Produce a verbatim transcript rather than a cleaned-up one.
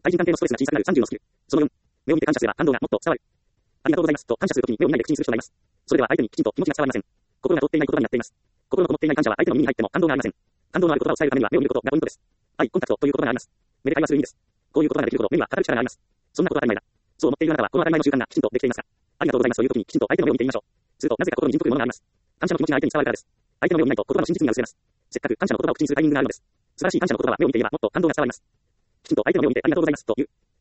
対人関係のストレスが小さくなるさんじゅうのスキル。そのよん、目を見て感謝すれば感動がもっと伝わる。ありがとうございますと感謝するときに目を見ないで口にする人がいます。それでは相手にきちんと気持ちが伝わりません。心が通っていない言葉になっています。心のこもっていない感謝は相手の耳に入っても感動がありません。感動のある言葉を伝えるためには目を見ることがポイントです。アイコンタクトという言葉があります。目で会話する意味です。こういう言葉ができるほど目には語る力があります。そんなことは当たり前だ。そう思っているあなたはこの当たり前の習慣がきちんとできていますか？ありがとうございますというときにきちんと相手の目を見てみましょう。するとなぜか心にじんとくるものがあります。感謝の気持ちが相手に伝わるからです。相手の目を見ないと言葉の真実味が薄れます。せっかく感謝の言葉を口にするタイミングがあるのです。素晴らしい感謝の言葉は目を見ていればもっと感動が伝わります。きちんと相手の目を見てありがとうございますという。